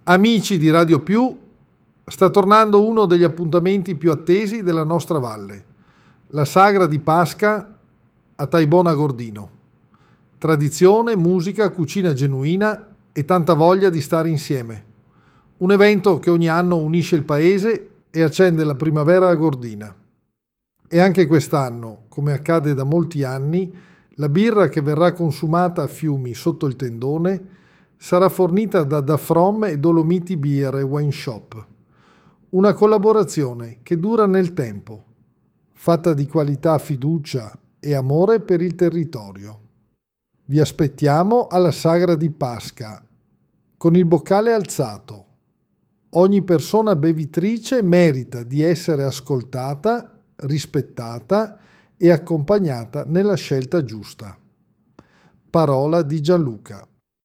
Amici di Radio Più, sta tornando uno degli appuntamenti più attesi della nostra valle, la sagra di Pasca a Taibona Gordino. Tradizione, musica, cucina genuina e tanta voglia di stare insieme. Un evento che ogni anno unisce il paese e accende la primavera a Gordina. E anche quest'anno, come accade da molti anni, la birra che verrà consumata a Fiumi sotto il tendone sarà fornita da From e Dolomiti Beer e Wine Shop. Una collaborazione che dura nel tempo, fatta di qualità, fiducia e amore per il territorio. Vi aspettiamo alla sagra di Pasca, con il boccale alzato. Ogni persona bevitrice merita di essere ascoltata, rispettata e accompagnata nella scelta giusta. Parola di Gianluca.